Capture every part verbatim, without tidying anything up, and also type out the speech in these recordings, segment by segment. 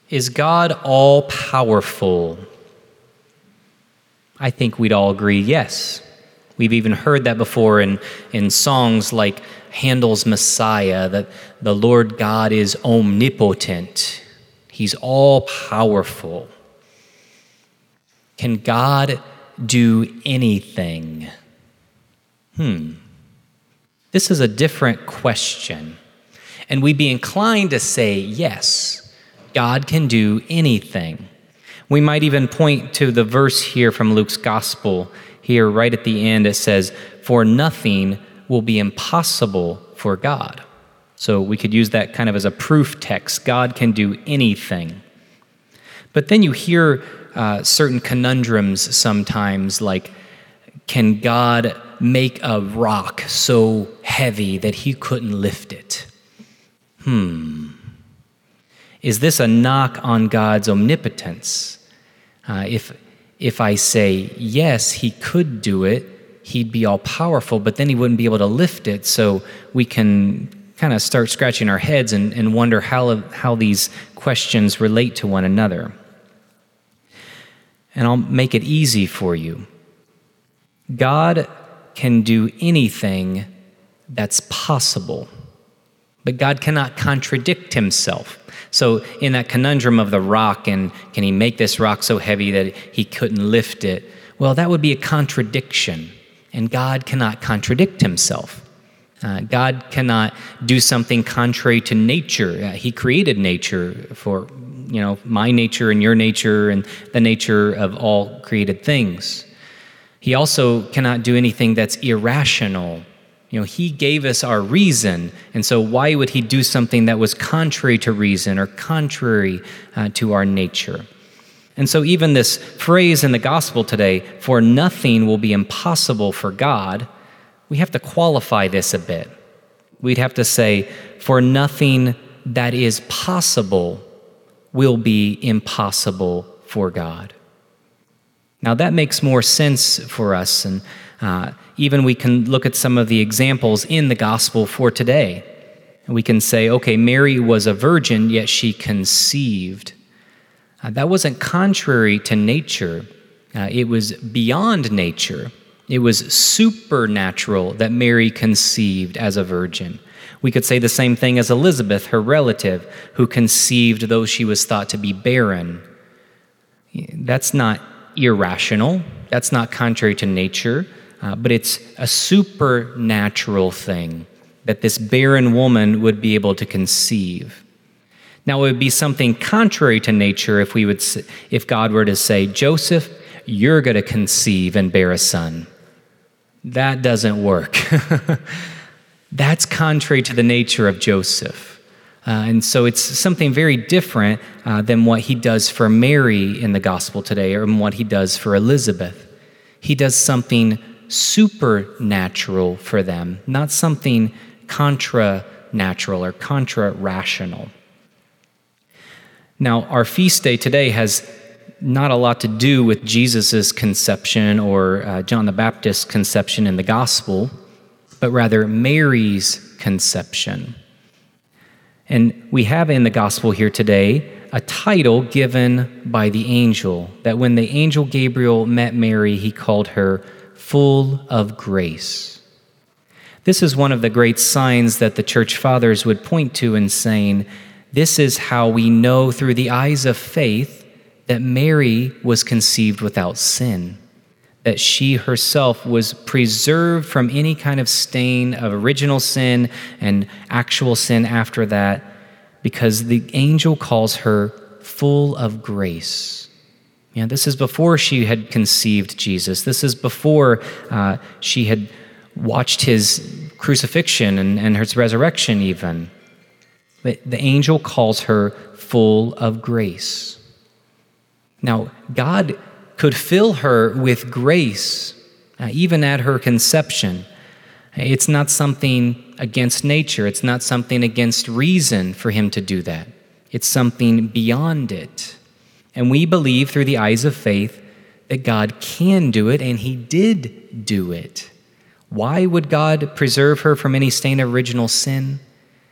Is God all-powerful? I think we'd all agree yes. We've even heard that before in, in songs like Handel's Messiah, that the Lord God is omnipotent. He's all-powerful. Can God do anything? Hmm. This is a different question. And we'd be inclined to say yes, God can do anything. We might even point to the verse here from Luke's gospel. Here, right at the end, it says, "For nothing will be impossible for God." So we could use that kind of as a proof text. God can do anything. But then you hear uh, certain conundrums sometimes, like, can God make a rock so heavy that he couldn't lift it? Hmm. Is this a knock on God's omnipotence? Uh, if if I say, yes, he could do it, he'd be all-powerful, but then he wouldn't be able to lift it, so we can kind of start scratching our heads and, and wonder how, how these questions relate to one another. And I'll make it easy for you. God can do anything that's possible, but God cannot contradict himself. So in that conundrum of the rock, and can he make this rock so heavy that he couldn't lift it? Well, that would be a contradiction, and God cannot contradict himself. Uh, God cannot do something contrary to nature. Uh, he created nature for, you know, my nature and your nature and the nature of all created things. He also cannot do anything that's irrational. You know, he gave us our reason, and so why would he do something that was contrary to reason or contrary uh, to our nature? And so even this phrase in the gospel today, "for nothing will be impossible for God," we have to qualify this a bit. We'd have to say, for nothing that is possible will be impossible for God. Now that makes more sense for us, and uh, even we can look at some of the examples in the gospel for today. And we can say, okay, Mary was a virgin, yet she conceived. Uh, that wasn't contrary to nature. Uh, it was beyond nature. It was supernatural that Mary conceived as a virgin. We could say the same thing as Elizabeth, her relative, who conceived though she was thought to be barren. That's not irrational. That's not contrary to nature. Uh, but it's a supernatural thing that this barren woman would be able to conceive. Now, it would be something contrary to nature if we would, if God were to say, "Joseph, you're going to conceive and bear a son." That doesn't work. That's contrary to the nature of Joseph. Uh, and so it's something very different uh, than what he does for Mary in the gospel today, or what he does for Elizabeth. He does something supernatural for them, not something contra-natural or contra-rational. Now, our feast day today has not a lot to do with Jesus' conception or uh, John the Baptist's conception in the gospel, but rather Mary's conception. And we have in the gospel here today a title given by the angel, that when the angel Gabriel met Mary, he called her full of grace. This is one of the great signs that the church fathers would point to in saying, this is how we know through the eyes of faith that Mary was conceived without sin, that she herself was preserved from any kind of stain of original sin and actual sin after that, because the angel calls her full of grace. You know, this is before she had conceived Jesus. This is before uh, she had watched his crucifixion and, and his resurrection even. But the angel calls her full of grace. Now, God could fill her with grace uh, even at her conception. It's not something against nature. It's not something against reason for him to do that. It's something beyond it. And we believe through the eyes of faith that God can do it, and he did do it. Why would God preserve her from any stain of original sin?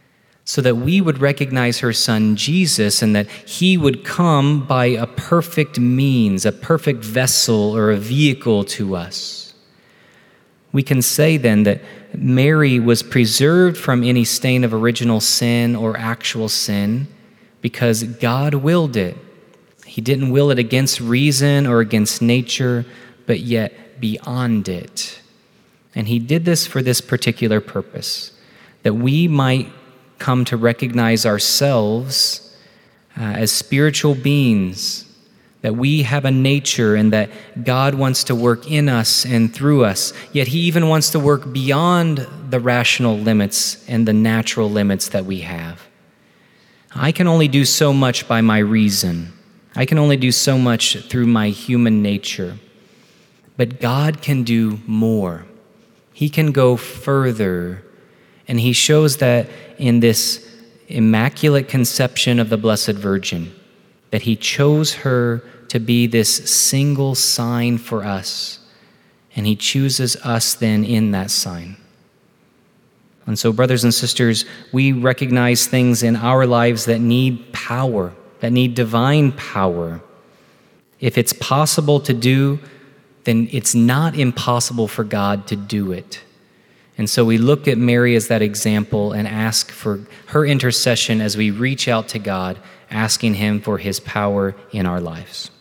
so that we would recognize her son Jesus and that he would come by a perfect means, a perfect vessel or a vehicle to us. We can say then that Mary was preserved from any stain of original sin or actual sin because God willed it. He didn't will it against reason or against nature, but yet beyond it. And he did this for this particular purpose, that we might come to recognize ourselves uh, as spiritual beings, that we have a nature and that God wants to work in us and through us, yet he even wants to work beyond the rational limits and the natural limits that we have. I can only do so much by my reason. I can only do so much through my human nature. But God can do more. He can go further. And he shows that in this immaculate conception of the Blessed Virgin, that he chose her to be this single sign for us. And he chooses us then in that sign. And so, brothers and sisters, we recognize things in our lives that need power, that need divine power. If it's possible to do, then it's not impossible for God to do it. And so we look at Mary as that example and ask for her intercession as we reach out to God, asking him for his power in our lives.